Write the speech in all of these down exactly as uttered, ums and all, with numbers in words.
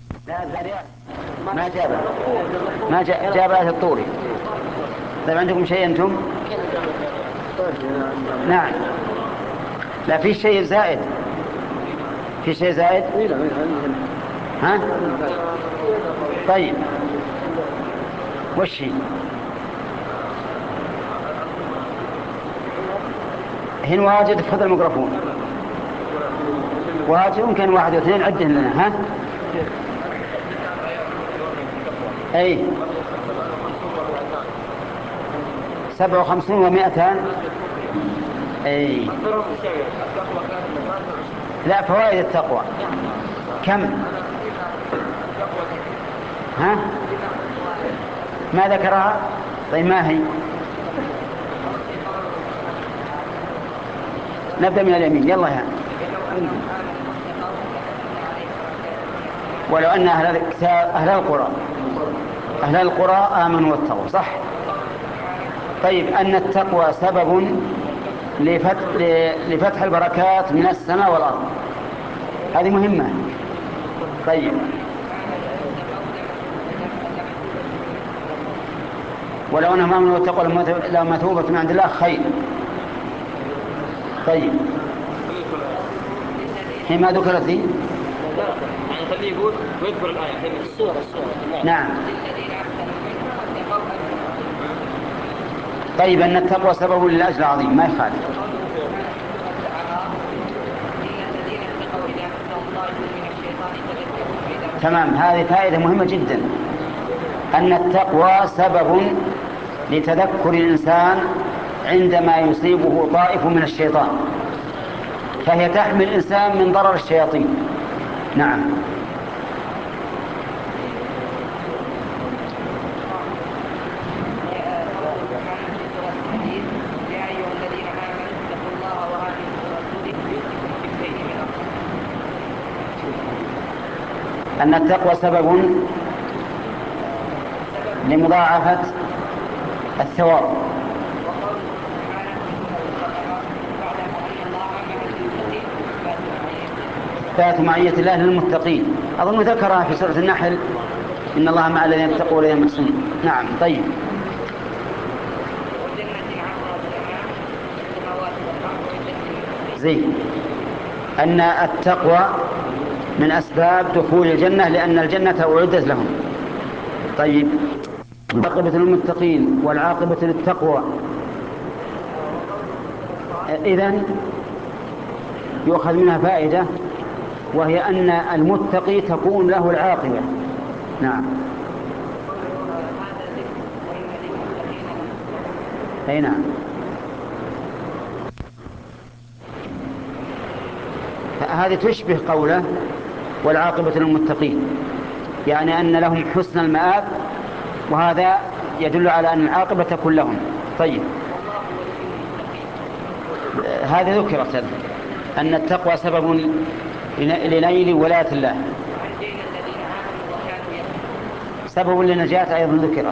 لا الذريان ما جاب ما جاء جاب آية الطور. طيب عندكم شيء أنتم؟ نعم. لا في شيء زائد. في شيء زائد. ها؟ طيب وش هي؟ هن واجد خذ الميكروفون. واجد يمكن واحد واثنين عدهن لنا. ها؟ أي سبع وخمسون ومائتان. أي لا فوائد التقوى كم؟ ها؟ ما ذكرها؟ طيب ما هي؟ نبدأ من اليمين يلا يا. ولو أن أهل الكتاب أهل القرى أهل القرى آمنوا واتقوا صح. طيب أن التقوى سبب لفتح, لفتح البركات من السماء والأرض هذه مهمة. طيب ولو أنهم آمنوا واتقوا لمثوبة من عند الله خير. طيب هي ما ذكرت لي يعني خليه يقول ويذكر الآية السورة السورة. نعم. طيب أن التقوى سبب للأجر العظيم ما يخالف. تمام هذه فائدة مهمة جدا. أن التقوى سبب لتذكر الإنسان عندما يصيبه طائف من الشيطان فهي تحمي الإنسان من ضرر الشياطين. نعم. أن التقوى سبب لمضاعفة الثواب. إثبات معية الله للمتقين أظن ذكرها في سورة النحل إن الله مع الذين اتقوا والذين محسنون. نعم. طيب زي أن التقوى من أسباب دخول الجنة لأن الجنة أعدت لهم. طيب عاقبة للمتقين والعاقبة للتقوى إذن يؤخذ منها فائدة وهي أن المتقي تكون له العاقبة. نعم. أي نعم. هذه تشبه قوله والعاقبة للمتقين يعني أن لهم حسن المآب وهذا يدل على أن العاقبة تكون لهم. طيب هذه ذكرت أن التقوى سبب لنيل ولاية الله سبب للنجاة أيضا ذكرت.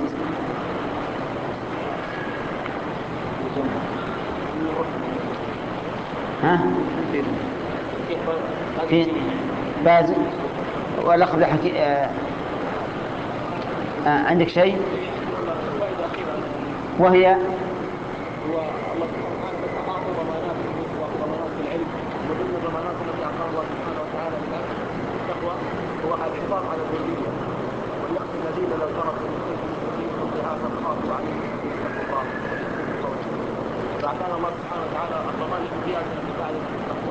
ها في باز والأخذ حكي آه آه عندك شيء وهي هو الله سبحانه وتعالى أعطى ضمانات وضمانات في العلم ومن الضمانات التي أعطاها الله سبحانه وتعالى للعبد التقوى هو الحفاظ على الذرية وليخشى الذين لو تركوا من خلفهم ذرية خافوا عليهم اتقوا الله فأعطانا الله سبحانه وتعالى الضمان الزيادة التي بعد التقوى.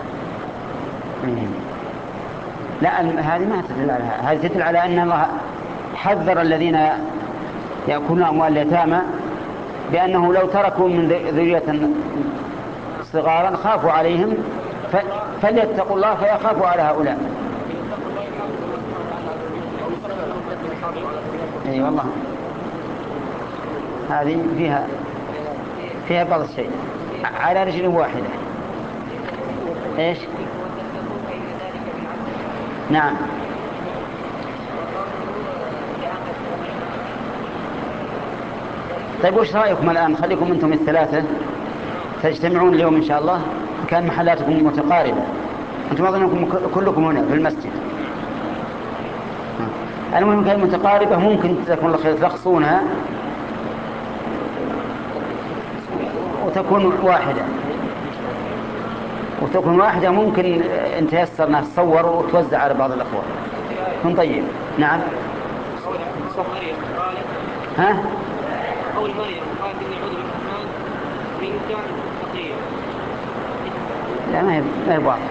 لا هذه ما تدل على هذه تدل على أن الله حذر الذين يأكلون أموال اليتامى بأنه لو تركوا من ذرية صغارا خافوا عليهم فليتقوا الله فيخافوا على هؤلاء. اي والله هذه فيها فيها بعض الشيء على رجل واحدة. ايش؟ نعم. طيب وش رأيكم الآن خليكم أنتم الثلاثة تجتمعون اليوم إن شاء الله كان محلاتكم متقاربة أنتم أظنكم كلكم هنا في المسجد. المهم كلمة متقاربة ممكن تكون الخير تلخصونها وتكون واحدة، وتكون واحدة ممكن إن تيسر أنها تصور وتوزع على بعض الأخوة. كن طيب. نعم. ها؟ قول مريم قالت إني أعوذ بالرحمن منك تقيا. لا ما هي ما هي واضحة.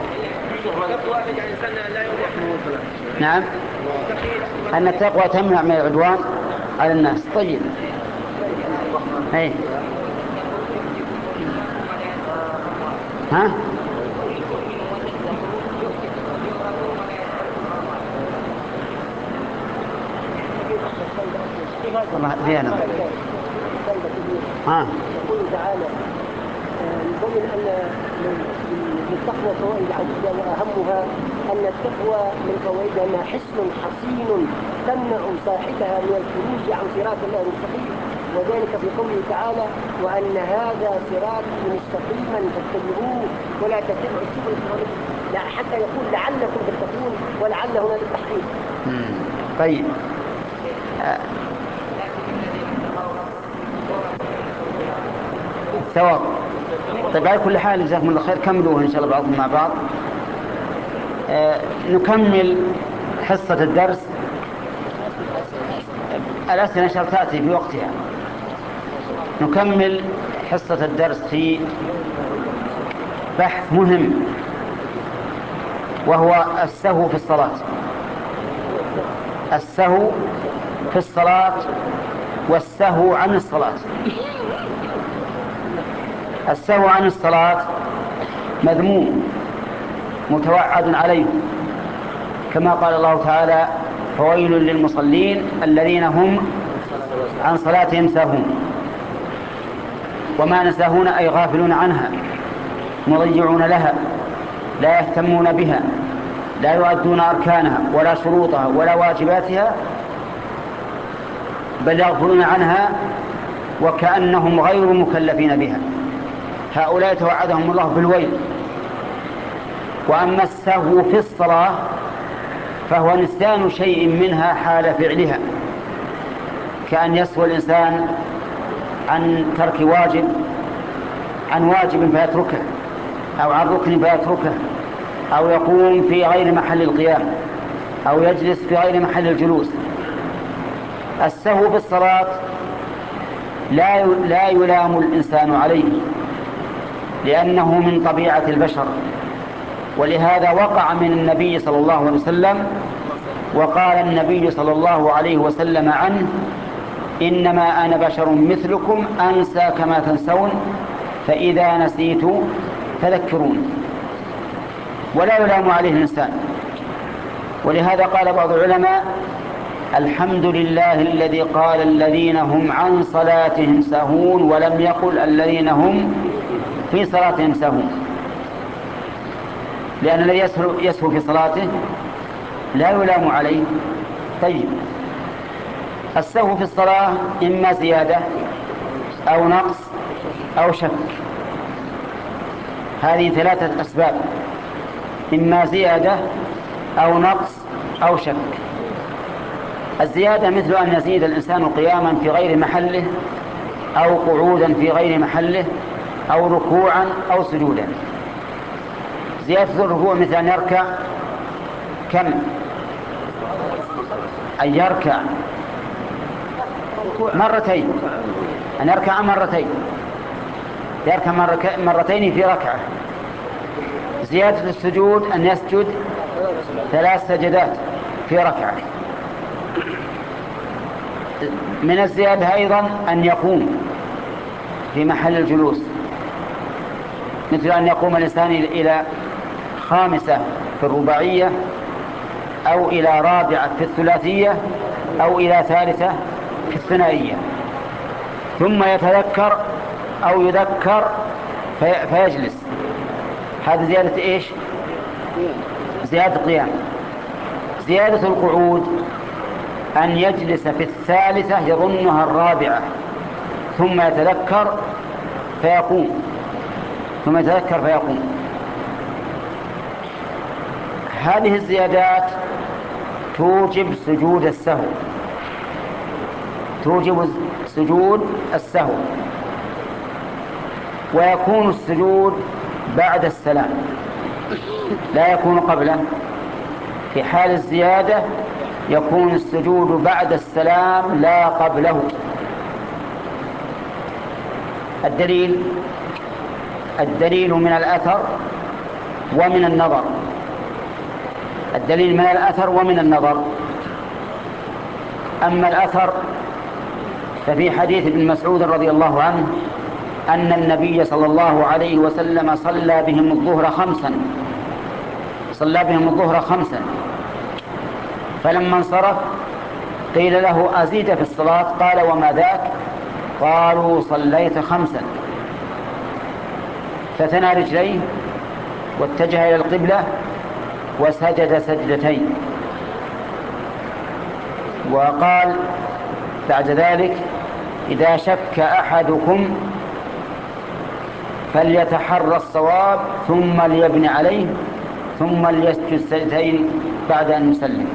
نعم. أن التقوى تمنع من العدوان على الناس. طيب. هي. ها؟ والله فيها نظر. ها. يقول تعالى يبين أن للتقوى فوائد عديدة، وأهمها أن التقوى من فوائدها أنها حصن حصين تمنع صاحبها من الخروج عن صراط الله المستقيم، وذلك في قوله تعالى: وأن هذا صراطي مستقيما فاتبعوه ولا تتبعوا السبل حتى يقول لعلكم تتقون، ولعل هنا للتحقيق. طيب. آه. ثواب. طيب على كل حال جزاكم الله خير، كملوه إن شاء الله بعضهم مع بعض. آه نكمل حصة الدرس. الأسئلة إن شاء الله تأتي في وقتها. نكمل حصة الدرس في بحث مهم، وهو السهو في الصلاة. السهو في الصلاة والسهو عن الصلاة. السهو عن الصلاة مذموم متوعد عليه، كما قال الله تعالى: فويل للمصلين الذين هم عن صلاتهم ساهون. وما نساهون أي غافلون عنها، مضيعون لها، لا يهتمون بها، لا يؤدون أركانها ولا شروطها ولا واجباتها، بل يغفلون عنها وكأنهم غير مكلفين بها. هؤلاء توعدهم الله بالويل. وأما السهو في الصلاة فهو نسيان شيء منها حال فعلها، كأن يسهو الإنسان عن ترك واجب، عن واجب فيتركه، أو عن ركن فيتركه، أو يقوم في غير محل القيام، أو يجلس في غير محل الجلوس. السهو في الصلاة لا لا يلام الإنسان عليه، لأنه من طبيعة البشر، ولهذا وقع من النبي صلى الله عليه وسلم. وقال النبي صلى الله عليه وسلم عنه: إنما أنا بشر مثلكم أنسى كما تنسون، فإذا نسيت فذكرون. ولا يلام عليه الإنسان. ولهذا قال بعض العلماء: الحمد لله الذي قال الذين هم عن صلاتهم ساهون، ولم يقل الذين هم في صلاتهم ساهون، لأن الذي يسهو في صلاته لا يلام عليه. طيب، السهو في الصلاة إما زيادة أو نقص أو شك. هذه ثلاثة أسباب: إما زيادة أو نقص أو شك. الزيادة مثل أن يزيد الإنسان قياما في غير محله، أو قعودا في غير محله، أو ركوعا أو سجودا. زيادة الركوع مثل أن يركع كم؟ أن يركع مرتين، أن يركع مرتين، يركع مرتين في ركعة. زيادة السجود أن يسجد ثلاث سجدات في ركعة. من الزيادة أيضا أن يقوم في محل الجلوس، مثل أن يقوم الإنسان إلى خامسة في الرباعية، أو إلى رابعة في الثلاثية، أو إلى ثالثة في الثنائية، ثم يتذكر أو يذكر في فيجلس. هذه زيادة إيش؟ زيادة قيام. زيادة القعود أن يجلس في الثالثة يظنها الرابعة، ثم يتذكر فيقوم، ثم يتذكر فيقوم. هذه الزيادات توجب سجود السهو، توجب سجود السهو، ويكون السجود بعد السلام لا يكون قبله. في حال الزيادة يكون السجود بعد السلام لا قبله. الدليل الدليل من الأثر ومن النظر. الدليل من الأثر ومن النظر. أما الأثر ففي حديث ابن مسعود رضي الله عنه أن النبي صلى الله عليه وسلم صلى بهم الظهر خمسا صلى بهم الظهر خمسا فلما انصرف قيل له أزيد في الصلاة؟ قال وما ذاك؟ قالوا صليت خمسا. فثنى رجليه واتجه إلى القبلة وسجد سجدتين، وقال بعد ذلك إذا شك أحدكم فليتحرى الصواب ثم ليبني عليه ثم ليسجد سجدتين بعد أن يسلم.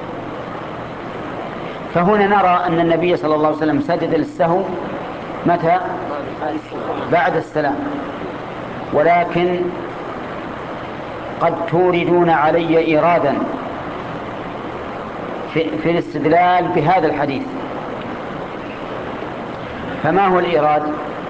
فهنا نرى أن النبي صلى الله عليه وسلم سجد للسهو متى؟ بعد السلام. ولكن قد توردون علي إيرادا في, في الاستدلال بهذا الحديث. فما هو الإيراد؟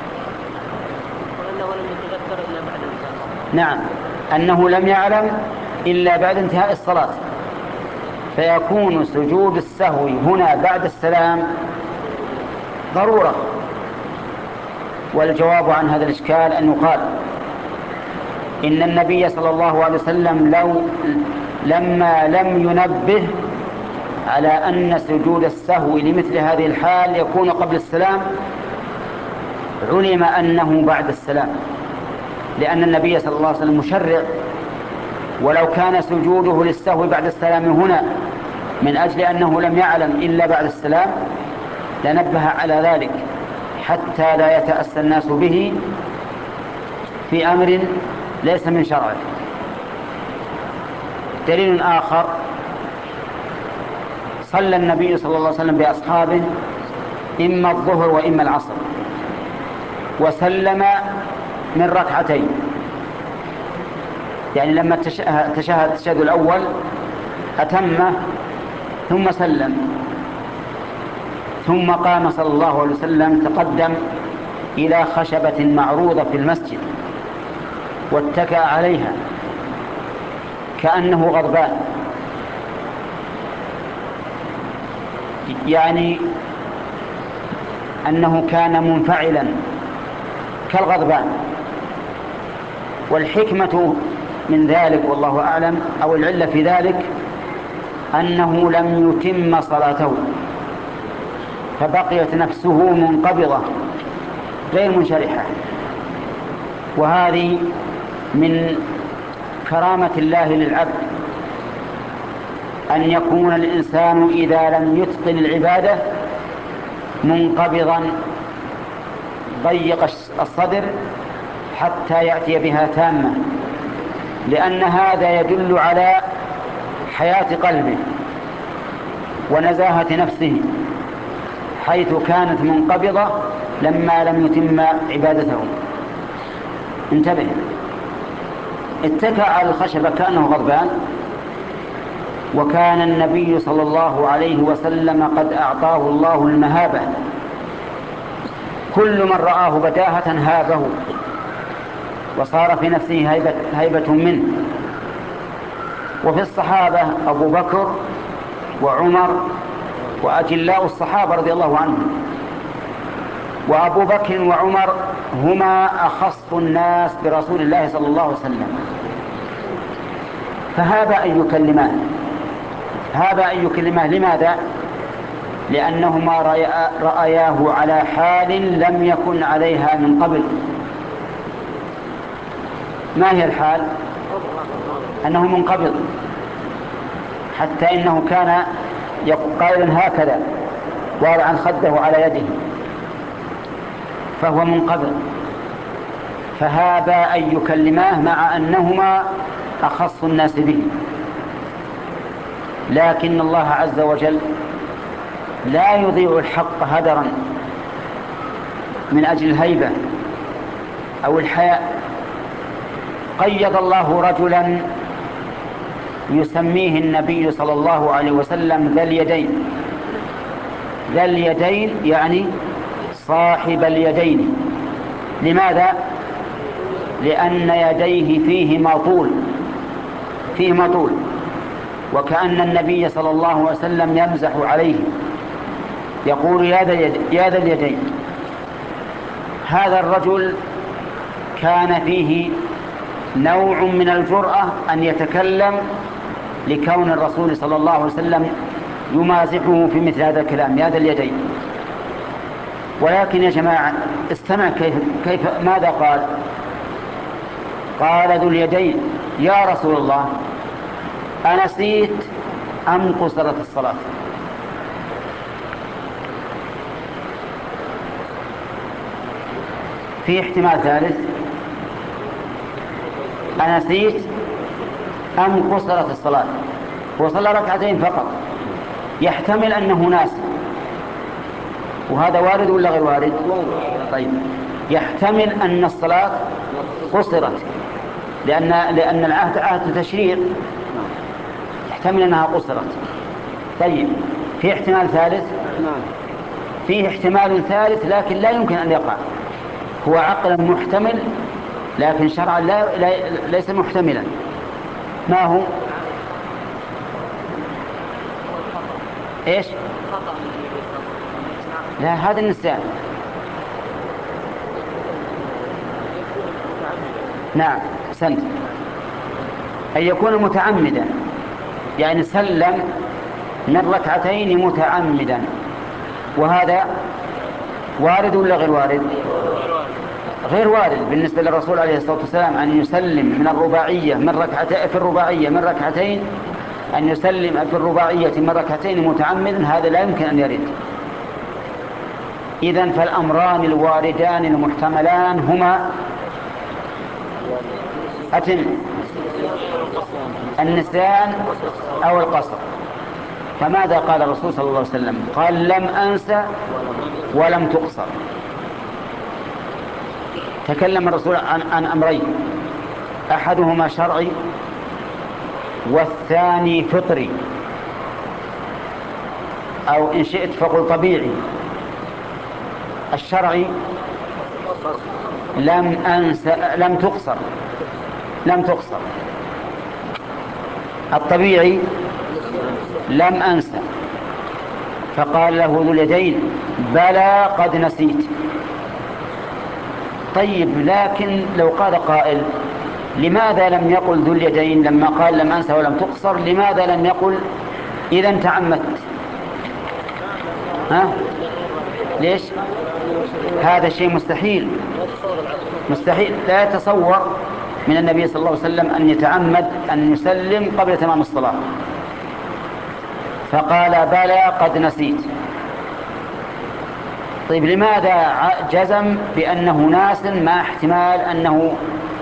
أنه لم يتذكر إلا بعد الصلاة. نعم، أنه لم يعلم إلا بعد انتهاء الصلاة، فيكون سجود السهو هنا بعد السلام ضرورة. والجواب عن هذا الإشكال أن يقال إن النبي صلى الله عليه وسلم لو لما لم ينبه على أن سجود السهو لمثل هذه الحال يكون قبل السلام علم أنه بعد السلام، لأن النبي صلى الله عليه وسلم مشرع. ولو كان سجوده للسهو بعد السلام هنا من أجل أنه لم يعلم إلا بعد السلام لنبه على ذلك حتى لا يتأسى الناس به في أمر ليس من شرعه. دليل آخر: صلى النبي صلى الله عليه وسلم بأصحابه إما الظهر وإما العصر، وسلم من ركعتين، يعني لما تشهد التشهد الأول أتمه ثم سلم، ثم قام صلى الله عليه وسلم تقدم إلى خشبة معروضة في المسجد واتكأ عليها كأنه غضبان، يعني أنه كان منفعلا كالغضبان. والحكمة من ذلك والله أعلم، أو العلة في ذلك، أنه لم يتم صلاته فبقيت نفسه منقبضة غير منشرحة. وهذه من كرامة الله للعبد أن يكون الإنسان إذا لم يتقن العبادة منقبضا ضيق الصدر حتى يأتي بها تامة، لأن هذا يدل على حياة قلبه ونزاهة نفسه، حيث كانت منقبضة لما لم يتم عبادته. انتبه، اتكأ على الخشبة كأنه غضبان، وكان النبي صلى الله عليه وسلم قد أعطاه الله المهابة، كل من رآه بداهة هابه وصار في نفسه هيبة, هيبة منه. وفي الصحابة أبو بكر وعمر وأجلاء الصحابة رضي الله عنهم، وأبو بكر وعمر هما أخص الناس برسول الله صلى الله عليه وسلم، فهاب أن يكلماه هاب أن يكلماه لماذا؟ لأنهما رأياه على حال لم يكن عليها من قبل. ما هي الحال؟ أنه منقبض، حتى إنه كان قائلا هكذا واضعا خده على يده، فهو منقبض، فهابا أن يكلماه مع أنهما أخص الناس به. لكن الله عز وجل لا يضيع الحق هدرا من أجل الهيبة أو الحياء. قيض الله رجلا يسميه النبي صلى الله عليه وسلم ذا اليدين. ذا اليدين يعني صاحب اليدين. لماذا؟ لأن يديه فيهما طول فيهما طول وكأن النبي صلى الله عليه وسلم يمزح عليه يقول يا ذا اليدين. هذا الرجل كان فيه نوع من الجرأة أن يتكلم لكون الرسول صلى الله عليه وسلم يمازحه في مثل هذا الكلام يا ذا اليدين. ولكن يا جماعة استمع كيف, كيف ماذا قال. قال ذو اليدين يا رسول الله أنسيت أم قصرت الصلاة؟ في احتمال ثالث، أنسيت أم قصرت الصلاة. وصلى ركعتين فقط، يحتمل أنه ناس، وهذا وارد ولا غير وارد؟ طيب يحتمل أن الصلاة قصرت لأن لأن العهد عهد تشريع، يحتمل أنها قصرت. طيب في احتمال ثالث؟ فيه احتمال ثالث لكن لا يمكن أن يقع، هو عقلا محتمل لكن شرعا لا, لا ليس محتملا. ما هو؟ ايش؟ لا هذا النسيان. نعم سنت أن يكون متعمدا، يعني سلم من ركعتين متعمدا، وهذا وارد ولا غير وارد؟ غير وارد بالنسبة للرسول عليه الصلاة والسلام أن يسلم من الرباعية من ركعتين في الرباعية من ركعتين أن يسلم في الرباعية من ركعتين متعمدا، هذا لا يمكن أن يرد. إذن فالأمران الواردان المحتملان هما أتم النسيان أو القصر. فماذا قال الرسول صلى الله عليه وسلم؟ قال لم أنسى ولم تقصر. تكلم الرسول عن, عن أمرين، أحدهما شرعي والثاني فطري، أو إن شئت فقل طبيعي. الشرعي لم أنسى لم تقصر لم تقصر الطبيعي لم أنسى. فقال له ذو اليدين بلى قد نسيت. طيب لكن لو قال قائل لماذا لم يقل ذو اليدين لما قال لم أنسى ولم تقصر؟ لماذا لم يقل إذا تعمدت؟ ها؟ ليش؟ هذا شيء مستحيل مستحيل لا يتصور من النبي صلى الله عليه وسلم أن يتعمد أن يسلم قبل تمام الصلاة. فقال بلى قد نسيت. طيب لماذا جزم بأنه ناس مع احتمال أنه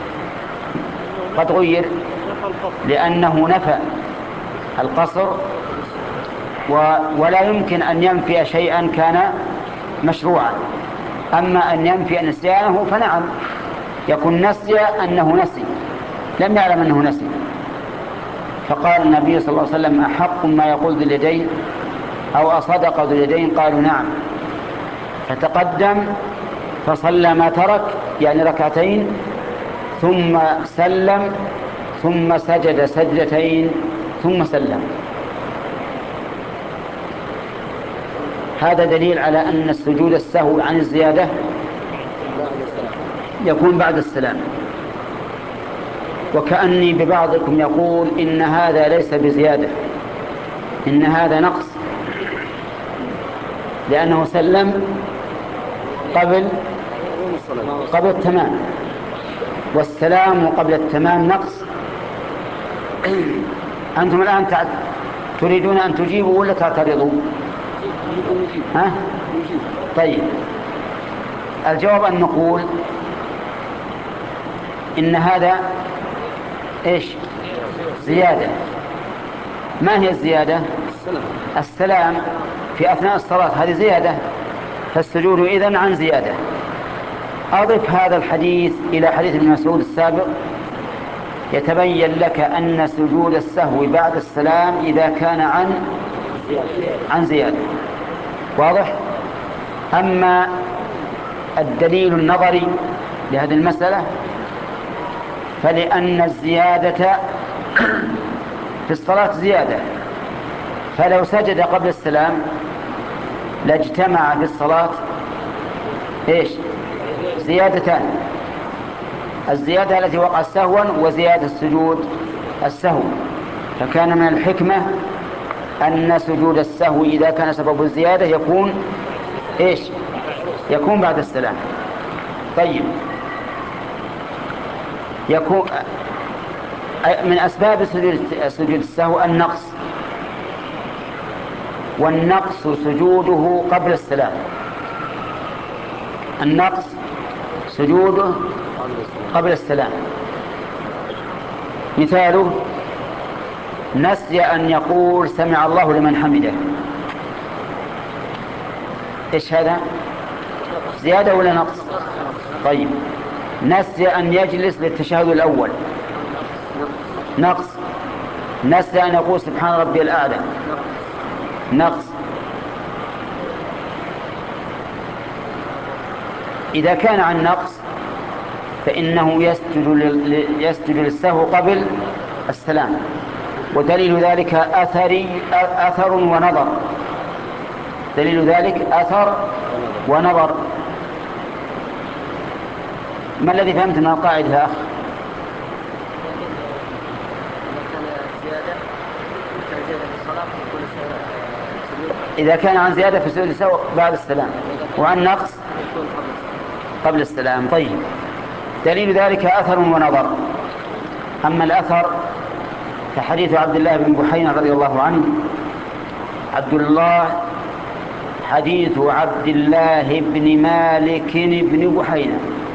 قد غير؟ لأنه نفى القصر ولا يمكن أن ينفي شيئا كان مشروعا. أما أن ينفي نسيانه فنعم، يكون نسي أنه نسي لم يعلم أنه نسي. فقال النبي صلى الله عليه وسلم أحق ما يقول ذو اليدين أو أصدق ذو اليدين؟ قالوا نعم. فتقدم فصلى ما ترك يعني ركعتين ثم سلم ثم سجد سجدتين ثم سلم. هذا دليل على أن السجود السهو عن الزيادة يكون بعد السلام. وكأني ببعضكم يقول إن هذا ليس بزيادة، إن هذا نقص، لأنه سلم قبل قبل التمام، والسلام قبل التمام نقص. أنتم الآن تريدون أن تجيبوا ولا تعترضوا؟ ها؟ طيب الجواب أن نقول إن هذا إيش؟ زيادة، ما هي الزيادة؟ السلام في أثناء الصلاة، هذه زيادة، فالسجود إذن عن زيادة. أضف هذا الحديث إلى حديث ابن مسعود السابق يتبين لك أن سجود السهو بعد السلام إذا كان عن عن زيادة. واضح؟ أما الدليل النظري لهذه المسألة فلأن الزيادة في الصلاة زيادة، فلو سجد قبل السلام لاجتمع في الصلاة إيش؟ زيادتان، الزيادة التي وقعت سهوا وزيادة السجود السهو. فكان من الحكمة أن سجود السهو إذا كان سبب الزيادة يكون إيش؟ يكون بعد السلام. طيب، يكون من أسباب سجود السهو النقص، والنقص سجوده قبل السلام، النقص سجوده قبل السلام. مثاله نسي أن يقول سمع الله لمن حمده، إيش هذا؟ زيادة ولا نقص؟ طيب، نسي أن يجلس للتشهد الأول، نقص. نسي أن يقول سبحان ربي الأعلى، نقص. إذا كان عن نقص فإنه يسجد يسجد للسهو قبل السلام، ودليل ذلك أثري أثر ونظر، دليل ذلك أثر ونظر. ما الذي فهمت من القاعدة يا أخ؟ إذا كان عن زيادة في سجود السهو بعد السلام، وعن نقص قبل السلام. طيب، دليل ذلك أثر ونظر. أما الأثر فحديث عبد الله بن بحينة رضي الله عنه، عبد الله حديث عبد الله بن مالك بن بحينة،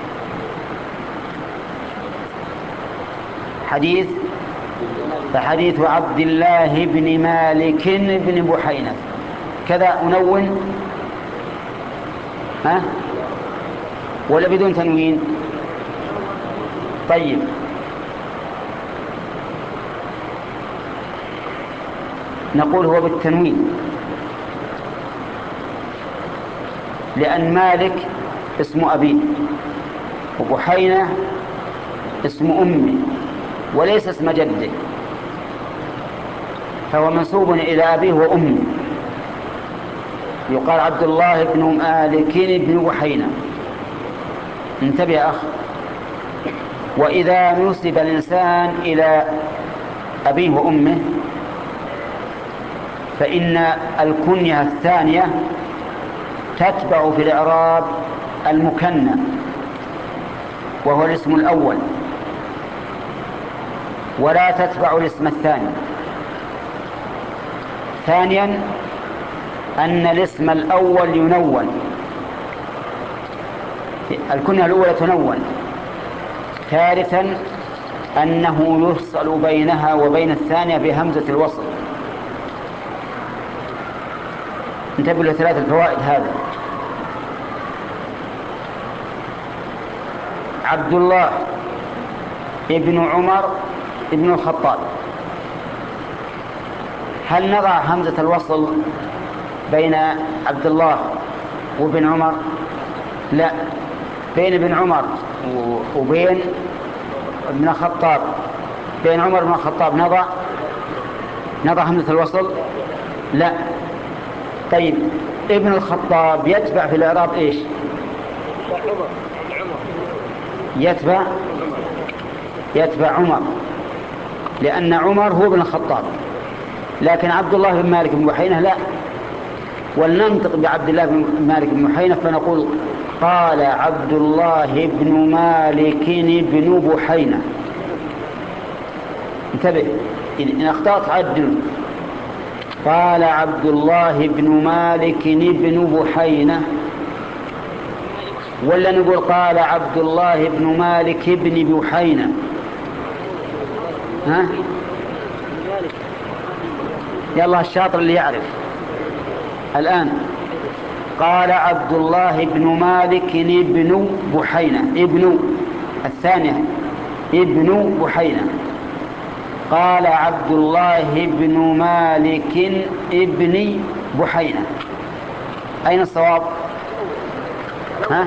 حديث فحديث عبد الله بن مالك بن بحينة كذا أنون، ها ولا بدون تنوين؟ طيب، نقول هو بالتنوين، لأن مالك اسم أبي وبحينة اسم أمي وليس اسم جده، فهو منسوب إلى أبيه وأمه. يقال عبد الله بن مالك بن بحينة. انتبه يا أخ. وإذا نسب الإنسان إلى أبيه وأمه فإن الكنية الثانية تتبع في الإعراب المكنى وهو الاسم الأول، ولا تتبع الاسم الثاني. ثانيا أن الاسم الأول ينون، الكنية الأولى تنون. ثالثا أنه يفصل بينها وبين الثانية بهمزة الوصل. انتبهوا لثلاث الفوائد هذه. عبد الله ابن عمر ابن الخطاب، هل نضع همزة الوصل بين عبد الله وابن عمر؟ لا، بين ابن عمر وبين ابن الخطاب، بين عمر بن الخطاب نضع نضع همزة الوصل؟ لا. طيب، ابن الخطاب يتبع في الإعراب إيش؟ يتبع يتبع عمر، لأن عمر هو ابن الخطاب، لكن عبد الله بن مالك بن بحينة لا. ولننطق بعبد الله بن مالك بن بحينة فنقول قال عبد الله بن مالك بن بحينة. انتبه، إن أخطأت عدل. قال عبد الله بن مالك بن بحينة، ولا نقول قال عبد الله بن مالك بن بحينة؟ ها؟ يلا الشاطر اللي يعرف الآن. قال عبد الله بن مالك ابن بحينة، ابن الثانية ابن بحينة. قال عبد الله بن مالك ابن بحينة، أين الصواب؟ ها؟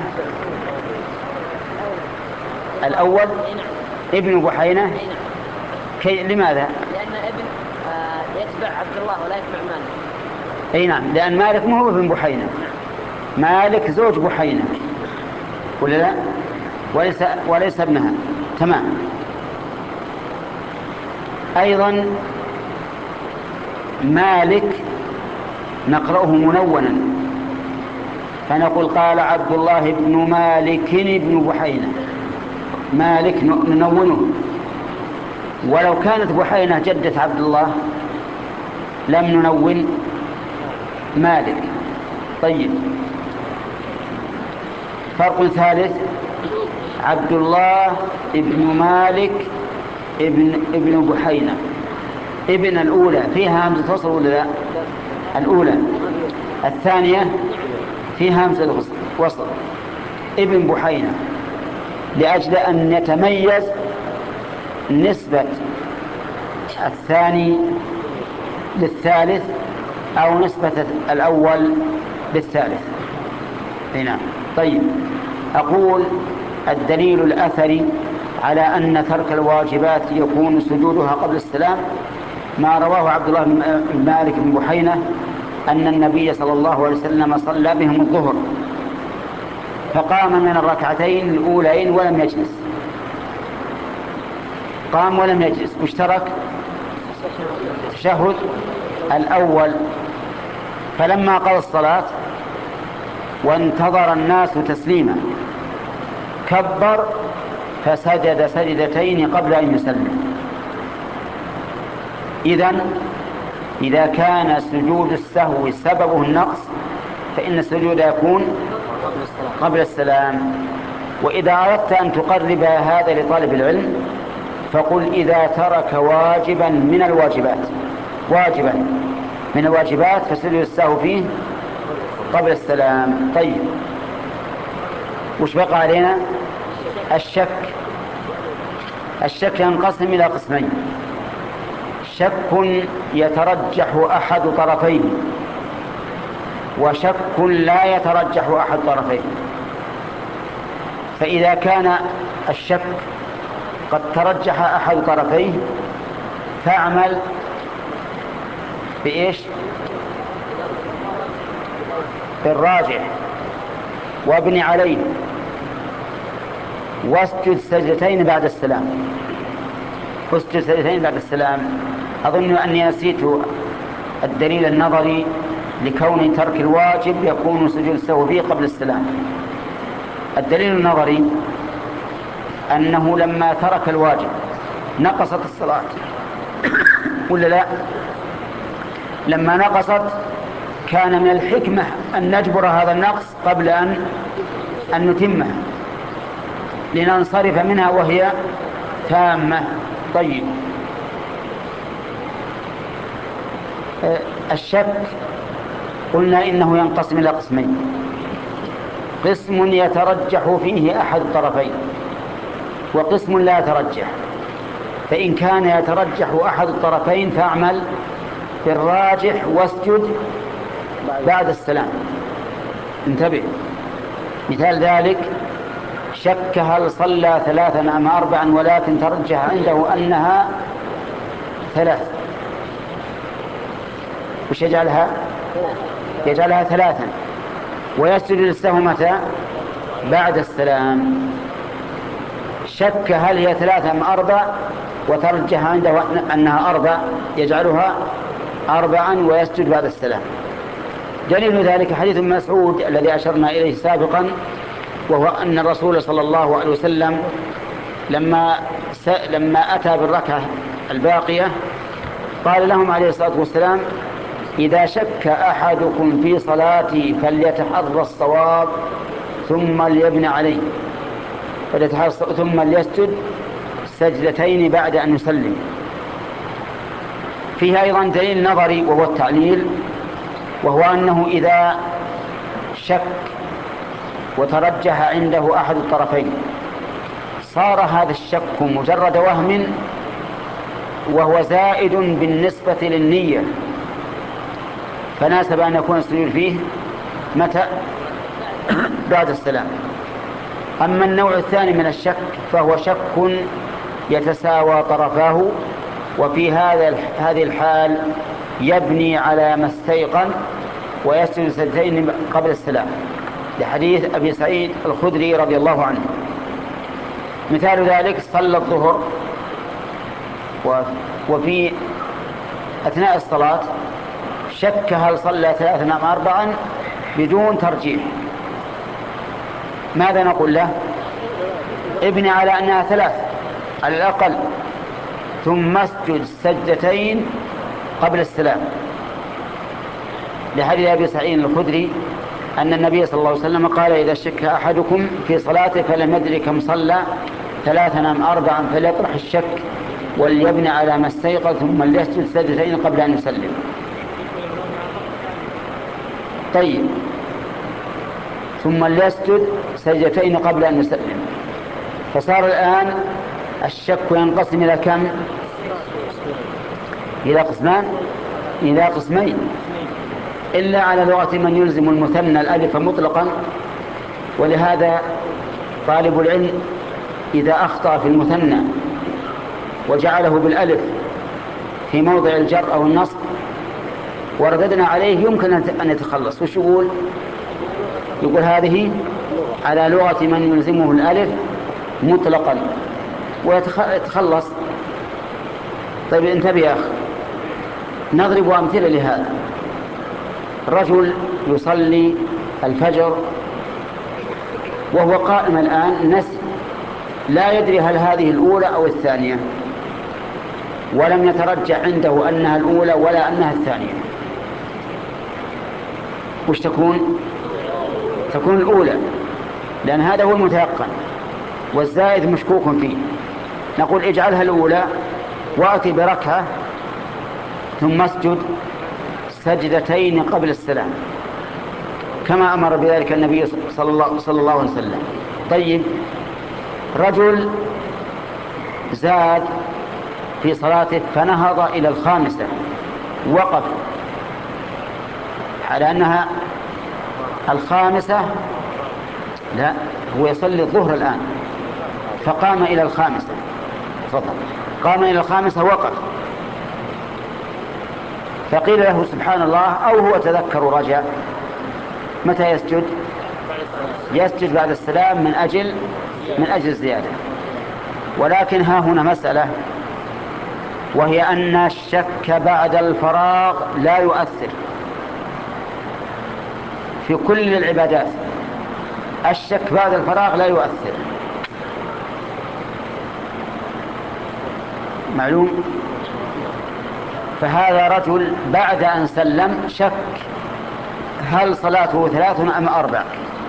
الأول ابن بحينة. كي لماذا؟ لأن ابن آه يتبع عبد الله ولا يتبع مالك. أي نعم، لأن مالك ما هو ابن بحينة، مالك زوج بحينة ولا لا؟ وليس, وليس ابنها. تمام. أيضا مالك نقرأه منونا، فنقول قال عبد الله بن مالك بن بحينة، مالك ننونه. ولو كانت بحينة جدة عبد الله لم ننون مالك. طيب، فرق ثالث، عبد الله ابن مالك ابن ابن بحينة. ابن الأولى فيها همزة وصل ولا لا؟ الأولى. الثانية فيها همزة وصل. ابن بحينة لأجل أن يتميز نسبة الثاني للثالث أو نسبة الأول للثالث. هنا طيب، أقول الدليل الأثري على أن ترك الواجبات يكون سجودها قبل السلام ما رواه عبد الله بن مالك بن بحينة أن النبي صلى الله عليه وسلم صلى بهم الظهر فقام من الركعتين الأولين ولم يجلس، قام ولم يجلس واشترك التشهد الأول. فلما قضى الصلاة وانتظر الناس تسليما كبر فسجد سجدتين قبل أن يسلم. إذن إذا كان سجود السهو سببه النقص فإن السجود يكون قبل السلام. وإذا أردت أن تقرب هذا لطالب العلم فقل إذا ترك واجبا من الواجبات، واجبا من الواجبات فسجود السهو فيه قبل السلام. طيب، وش بقى علينا؟ الشك. الشك ينقسم إلى قسمين: شك يترجح أحد طرفيه، وشك لا يترجح أحد طرفيه. فإذا كان الشك قد ترجح أحد طرفيه فاعمل بإيش؟ بالراجح وابن عليه واسجد سجدتين بعد السلام. اسجد سجدتين بعد السلام. أظن أني نسيت الدليل النظري لكون ترك الواجب يكون سجود السهو فيه قبل السلام. الدليل النظري أنه لما ترك الواجب نقصت الصلاة ولا لا؟ لما نقصت كان من الحكمة أن نجبر هذا النقص قبل أن أن نتمه لننصرف منها وهي تامة. طيب، الشك قلنا إنه ينقسم إلى قسمين: قسم يترجح فيه أحد الطرفين وقسم لا يترجح. فإن كان يترجح أحد الطرفين فاعمل بالراجح واسجد بعد السلام. انتبه، مثال ذلك: شك هل صلى ثلاثا أم أربعا ولكن ترجح عنده أنها ثلاث، وش يجعلها؟ يجعلها ثلاثا ويسجد للسهو متى؟ بعد السلام. شك هل هي ثلاثة أم أربع وترجح عنده أنها أربع يجعلها أربعا ويسجد بعد السلام. دليل ذلك حديث مسعود الذي أشرنا إليه سابقا، وهو أن الرسول صلى الله عليه وسلم لما لما أتى بالركعة الباقية قال لهم عليه الصلاة والسلام: إذا شك أحدكم في صلاته فليتحرى الصواب ثم ليبني عليه، ثم ليسجد سجدتين بعد أن يسلم. فيها أيضا دليل نظري وهو التعليل، وهو أنه إذا شك وترجح عنده أحد الطرفين صار هذا الشك مجرد وهم وهو زائد بالنسبة للنية، فناسب أن يكون السجود فيه متى؟ بعد السلام. أما النوع الثاني من الشك فهو شك يتساوى طرفاه، وفي هذا هذه الحال يبني على ما استيقن ويسجد سجدتين قبل السلام، لحديث أبي سعيد الخدري رضي الله عنه. مثال ذلك صلى الظهر وفي أثناء الصلاة شك هل صلى ثلاثا أم أربعا بدون ترجيح، ماذا نقول له؟ ابني على أنها ثلاث على الأقل، ثم اسجد سجدتين قبل السلام، لحديث أبي سعيد الخدري أن النبي صلى الله عليه وسلم قال: إذا شك أحدكم في صلاته فلم يدري كم صلى ثلاثا أم أربعا فليطرح الشك وليبني على ما استيقظ ثم ليسجد سجدتين قبل أن يسلم. طيب، ثم ليسجد سجدتين قبل أن يسلم، فصار الآن الشك ينقسم إلى كم؟ إلى قسمان، إلى قسمين، إلا على لغة من يلزم المثنى الألف مطلقا. ولهذا طالب العلم إذا أخطأ في المثنى وجعله بالألف في موضع الجر أو النصب ورددنا عليه يمكن أن يتخلص. وش يقول؟ يقول هذه على لغة من يلزمه الألف مطلقا ويتخلص. طيب انتبه يا أخي، نضرب أمثلة لهذا. رجل يصلي الفجر وهو قائم الآن نسي، لا يدري هل هذه الأولى أو الثانية، ولم يترجع عنده أنها الأولى ولا أنها الثانية. وش تكون؟ تكون الأولى، لأن هذا هو المتيقن والزائد مشكوك فيه. نقول اجعلها الأولى وأتي بركعة ثم اسجد سجدتين قبل السلام كما أمر بذلك النبي صلى الله, صلى الله عليه وسلم. طيب، رجل زاد في صلاته فنهض إلى الخامسة، وقف على أنها الخامسة، لا، هو يصلي الظهر الآن فقام إلى الخامسة، تفضل، قام إلى الخامسة وقف، فقيل له سبحان الله، أو هو تذكر ورجع، متى يسجد؟ يسجد بعد السلام من أجل من أجل الزيادة. ولكن ها هنا مسألة، وهي أن الشك بعد الفراغ لا يؤثر في كل العبادات. الشك بعد الفراغ لا يؤثر، معلوم؟ فهذا رجل بعد أن سلم شك هل صلاته ثلاث أم أربع،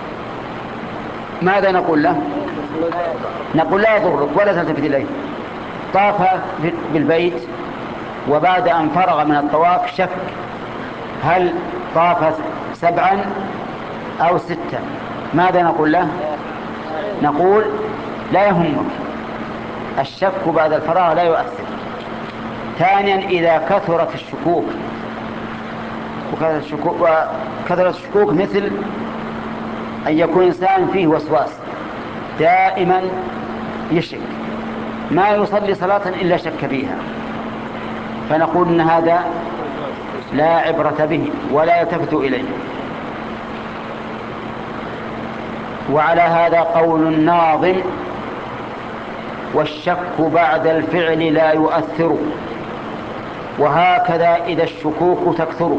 ماذا نقول له؟ نقول لا يضرك ولا تلتفت إليه. طاف بالبيت وبعد أن فرغ من الطواف شك هل طاف سبعا أو ستا، ماذا نقول له؟ نقول لا يهمك، الشك بعد الفراغ لا يؤثر. ثانيا، إذا كثرت الشكوك وكثرت الشكوك, وكثرت الشكوك مثل أن يكون إنسان فيه وسواس دائما يشك، ما يصلي صلاة إلا شك فيها، فنقول إن هذا لا عبرة به ولا يلتفت إليه. وعلى هذا قول الناظم: والشك بعد الفعل لا يؤثر، وهكذا إذا الشكوك تكثر.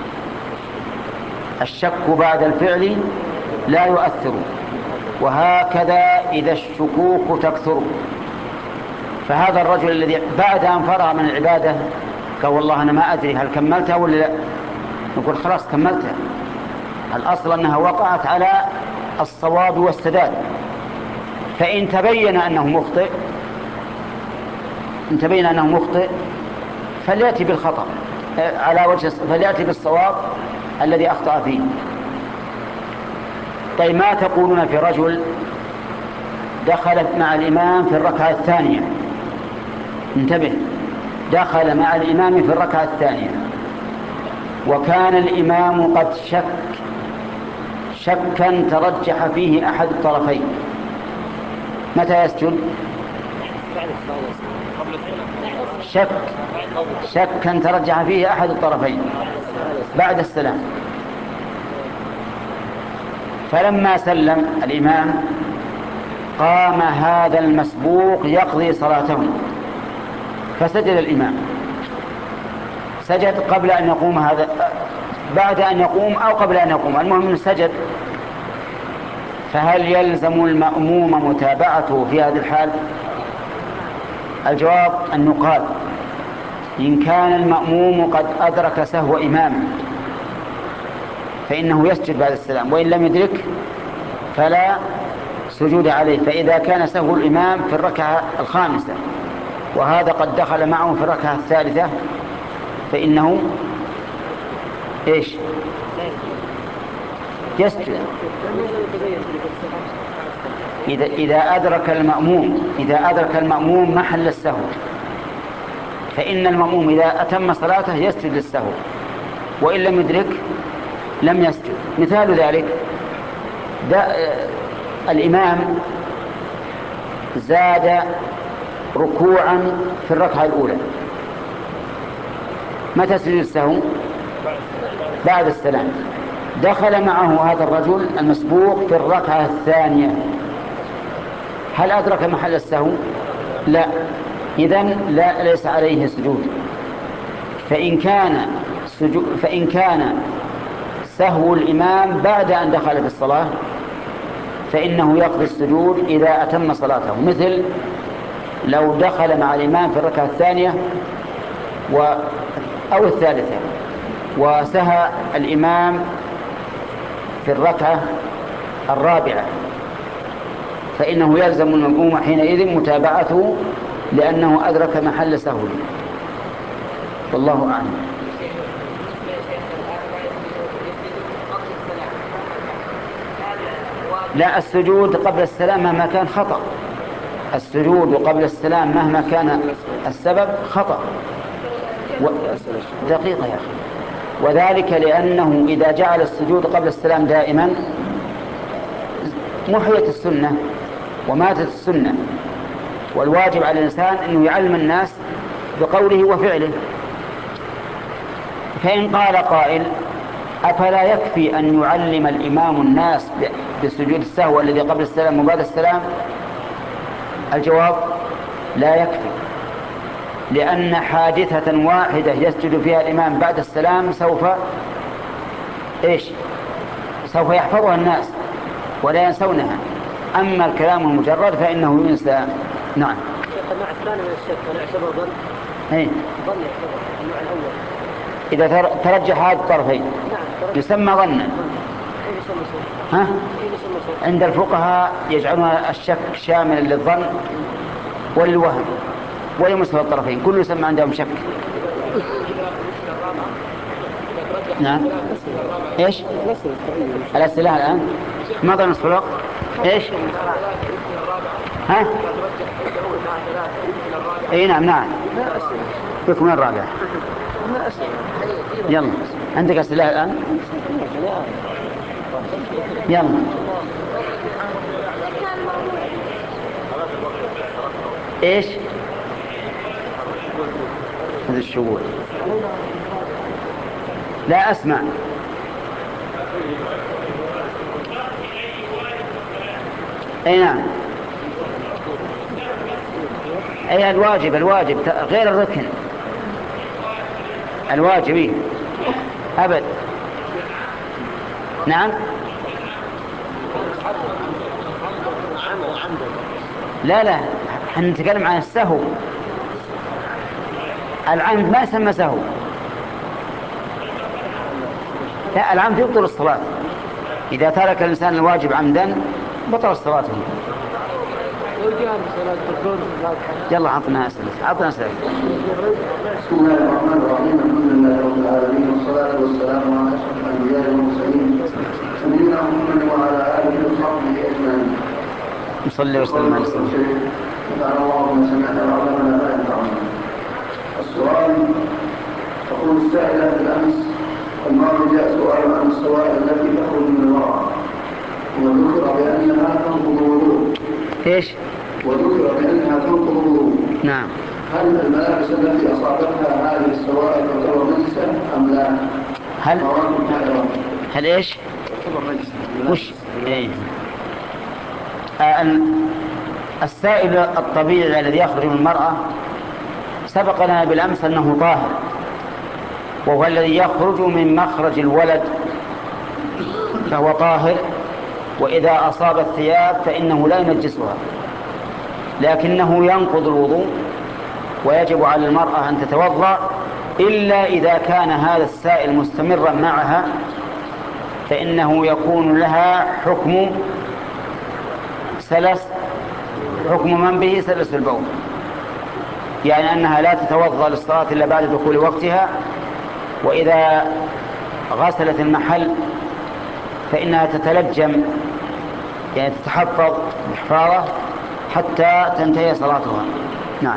الشك بعد الفعل لا يؤثر، وهكذا إذا الشكوك تكثر. فهذا الرجل الذي بعد أن فرغ من العبادة قال والله أنا ما أدري هل كملتها ولا لا، نقول خلاص كملتها، الأصل أنها وقعت على الصواب والسداد. فإن تبين أنه مخطئ إن تبين أنه مخطئ فليأتي بالخطأ على وجه فليأتي بالصواب الذي أخطأ فيه. طيب ما تقولون في رجل دخل مع الإمام في الركعة الثانية؟ انتبه، دخل مع الإمام في الركعة الثانية وكان الإمام قد شك شكا ترجح فيه أحد الطرفين، متى يسجد؟ شك شكا ترجح فيه أحد الطرفين بعد السلام. فلما سلم الإمام قام هذا المسبوق يقضي صلاته، فسجد الإمام، سجد قبل أن يقوم هذا، بعد أن يقوم أو قبل أن يقوم، المهم أنه سجد. فهل يلزم المأموم متابعته في هذه الحال؟ الجواب أن يقال إن كان المأموم قد أدرك سهو إمامه فإنه يسجد بعد السلام، وإن لم يدرك فلا سجود عليه. فإذا كان سهو الإمام في الركعة الخامسة وهذا قد دخل معه في الركعة الثالثة فإنه إيش؟ يسجد. إذا إذا أدرك المأموم إذا أدرك المأموم محل السهو فإن المأموم إذا أتم صلاته يسجد للسهو، وإن لم يدرك لم يسجد. مثال ذلك الإمام زاد ركوعا في الركعة الأولى، متى سجد السهو؟ بعد السلام. دخل معه هذا الرجل المسبوق في الركعة الثانية، هل أدرك محل السهو؟ لا، إذن لا ليس عليه سجود. فإن كان سجود فإن كان سهو الإمام بعد أن دخل في الصلاة فإنه يقضي السجود إذا أتم صلاته، مثل لو دخل مع الإمام في الركعة الثانية و أو الثالثة وسهى الإمام في الركعة الرابعة فإنه يلزم المأموم حينئذ متابعته لأنه أدرك محل سهوه. والله أعلم. لا، السجود قبل السلام مهما كان خطأ، السجود قبل السلام مهما كان السبب خطأ. و... دقيقة يا أخي. وذلك لأنه إذا جعل السجود قبل السلام دائما محيت السنة وماتت السنة، والواجب على الإنسان أنه يعلم الناس بقوله وفعله. فإن قال قائل أفلا يكفي أن يعلم الإمام الناس بسجود السهو الذي قبل السلام وبعد السلام؟ الجواب لا يكفي، لأن حادثة واحدة يسجد فيها الإمام بعد السلام سوف إيش؟ سوف يحفظها الناس ولا ينسونها، أما الكلام المجرد فإنه ينسى. نعم. النوع الثاني من الشك أنا أعتبر ظن. إيه؟ ظن يعتبر النوع الأول. إذا ترجح هذا الطرفين نعم. يسمى ظنا. إيه يسمى صوت؟ ها؟ إيه يسمى صوت؟ عند الفقهاء يجعلون الشك شاملا للظن وللوهم ولمستوى الطرفين، كله يسمى عندهم شك. نعم. ايش الأسئلة الآن؟ ماذا نصف الوقت؟ ايش؟ ها؟ اي نعم نعم. بكم الرابعة. يلا عندك أسئلة الآن؟ يلا. ايش؟ هذا الشغول لا أسمع. أي نعم. أي الواجب الواجب غير الركن الواجب أبد. نعم. لا لا احنا نتكلم عن السهو، العمد ما يسمى سهو. لا، العمد يبطل الصلاة، إذا ترك الإنسان الواجب عمدا بطل صلاته. يلا عطنا أسئلة عطنا أسئلة. بسم الله الرحمن الرحيم. الحمد لله رب العالمين والصلاة والسلام على أشرف الأنبياء والمرسلين نبينا محمد وعلى آله وصحبه أجمعين. نصلي وسلم على سيدنا محمد. اللهم سمعنا وعلمنا ما ينفعنا. السؤال تقول السائلة بالأمس الماضي جاء سؤال عن السوائل التي تخرج من المرأة وذكر بأنها تنقض الوضوء. إيش؟ وذكر بأنها تنقض الوضوء. نعم. هل الملابس التي أصابتها هذه السوائل تعتبر نجسة أم لا؟ هل هل إيش؟ وش؟ إيه. آه السائل الطبيعي الذي يخرج من المرأة سبقنا بالأمس أنه طاهر، وهو الذي يخرج من مخرج الولد فهو طاهر، وإذا أصاب الثياب فإنه لا ينجسها، لكنه ينقض الوضوء ويجب على المرأة أن تتوضأ إلا إذا كان هذا السائل مستمرا معها، فإنه يكون لها حكم سلس، حكم من به سلس البول، يعني أنها لا تتوضأ للصلاة إلا بعد دخول وقتها، وإذا غسلت المحل فإنها تتلجم، يعني تتحفظ بحفاظة حتى تنتهي صلاتها. نعم.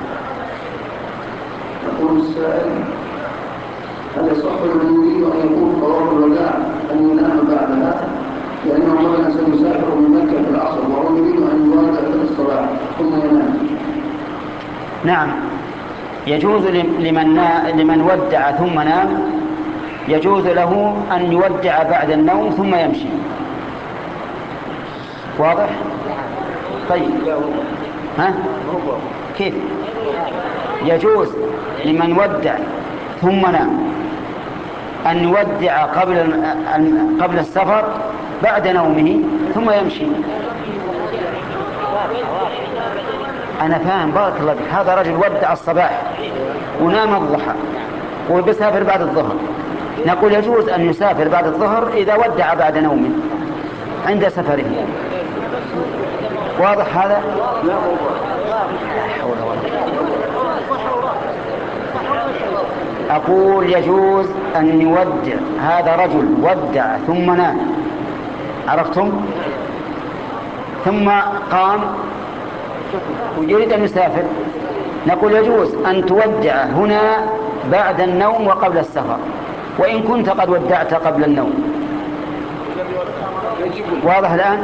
يقول السائل هل يصح لمن يريد أن يكون طواف الوداع أن ينام بعدها؟ لأنه مثلا سيسافر من مكة في العصر وهو يريد أن يودع في الصلاة ثم ينام. نعم، يجوز لمن لمن ودع ثم نام، يجوز له أن يودع بعد النوم ثم يمشي. واضح؟ طيب. ها؟ كيف؟ يجوز لمن ودع ثم نام أن يودع قبل قبل السفر بعد نومه ثم يمشي. أنا فاهم، بارك الله فيك. هذا رجل ودع الصباح ونام الضحى وبيسافر بعد الظهر، نقول يجوز أن يسافر بعد الظهر إذا ودع بعد نومه عند سفره. واضح هذا؟ لا حول ولا قوة. أقول يجوز أن يودع، هذا رجل ودع ثم نام، عرفتم؟ ثم قام ويريد أن يسافر، نقول يجوز أن تودع هنا بعد النوم وقبل السفر، وإن كنت قد ودعت قبل النوم. واضح الآن؟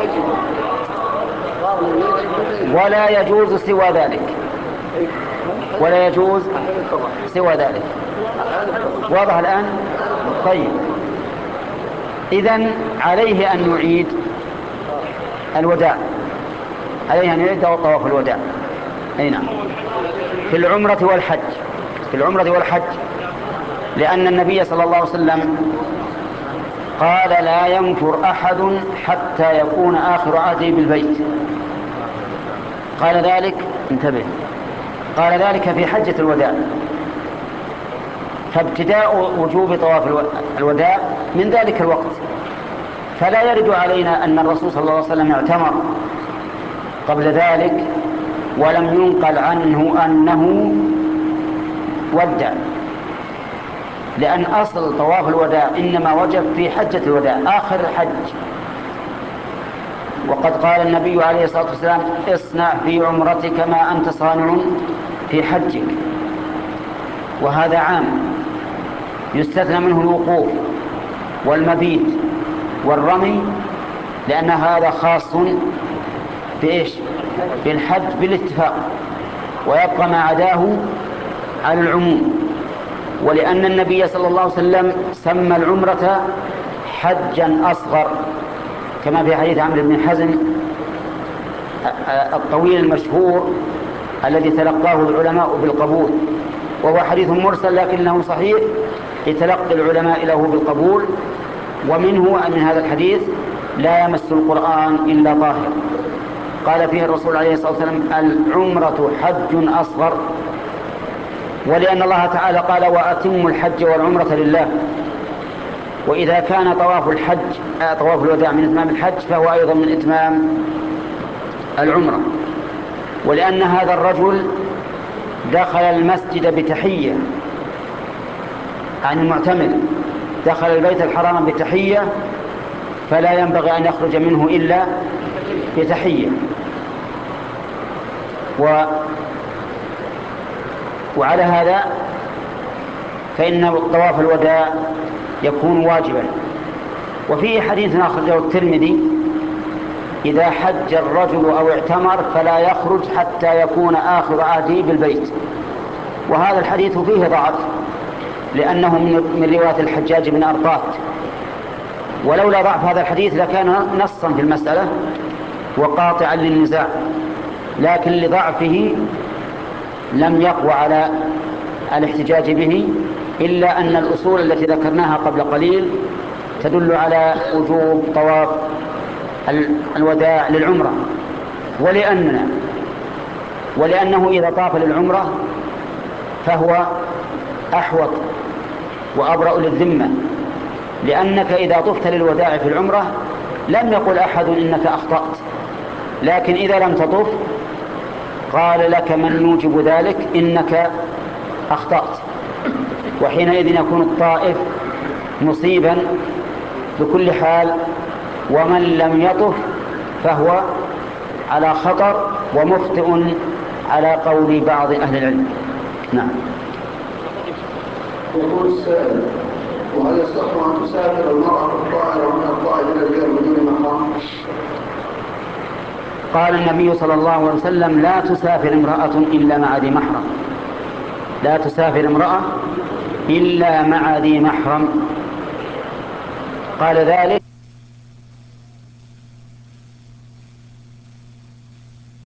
ولا يجوز سوى ذلك، ولا يجوز سوى ذلك. واضح الآن؟ طيب، إذن عليه أن يعيد الوداع، عليه أن يعيد طواف الوداع. أي نعم، في العمرة والحج، في العمرة والحج، لأن النبي صلى الله عليه وسلم قال لا ينفر أحد حتى يكون آخر عهده بالبيت. قال ذلك، انتبه، قال ذلك في حجة الوداع، فابتداء وجوب طواف الوداع من ذلك الوقت، فلا يرد علينا أن الرسول صلى الله عليه وسلم اعتمر قبل ذلك ولم ينقل عنه أنه ودع، لأن أصل طواف الوداع إنما وجب في حجة الوداع آخر الحج. وقد قال النبي عليه الصلاة والسلام اصنع في عمرتك ما أنت صانع في حجك، وهذا عام يستثنى منه الوقوف والمبيت والرمي، لأن هذا خاص بإيش؟ بالحج بالاتفاق، ويبقى ما عداه على العموم. ولأن النبي صلى الله عليه وسلم سمى العمرة حجا أصغر، كما في حديث عمرو بن حزم الطويل المشهور الذي تلقاه العلماء بالقبول، وهو حديث مرسل لكنه صحيح لتلقي العلماء له بالقبول. ومنه من هذا الحديث لا يمس القرآن إلا طاهر، قال فيه الرسول عليه الصلاة والسلام العمرة حج أصغر. ولأن الله تعالى قال وأتموا الحج والعمرة لله، وإذا كان طواف الحج طواف الوداع من إتمام الحج فهو أيضا من إتمام العمرة. ولأن هذا الرجل دخل المسجد بتحية عن المعتمر، دخل البيت الحرام بتحية، فلا ينبغي أن يخرج منه إلا بتحية. و وعلى هذا فإن طواف الوداع يكون واجبا. وفيه حديث أخرجه الترمذي: إذا حج الرجل أو اعتمر فلا يخرج حتى يكون آخر عهده بالبيت. وهذا الحديث فيه ضعف، لأنه من رواية الحجاج بن أرطاة، ولولا ضعف هذا الحديث لكان نصا في المسألة وقاطعا للنزاع، لكن لضعفه لم يقوى على الاحتجاج به، إلا أن الأصول التي ذكرناها قبل قليل تدل على وجوب طواف الوداع للعمرة. ولأننا ولأنه إذا طاف للعمرة فهو أحوط وأبرأ للذمة، لأنك إذا طفت للوداع في العمرة لم يقل أحد إنك أخطأت، لكن إذا لم تطف قال لك من يوجب ذلك إنك أخطأت، وحينئذ يكون الطائف مصيبا بكل حال، ومن لم يطف فهو على خطر ومخطئ على قول بعض أهل العلم. نعم. يقول السائل: وهل يصح أن تسافر المرأة الطائرة من الطائف إلى البيت بدون محرم؟ قال النبي صلى الله عليه وسلم: لا تسافر امرأة إلا مع ذي محرم. لا تسافر امرأة إلا مع ذي محرم. قال ذلك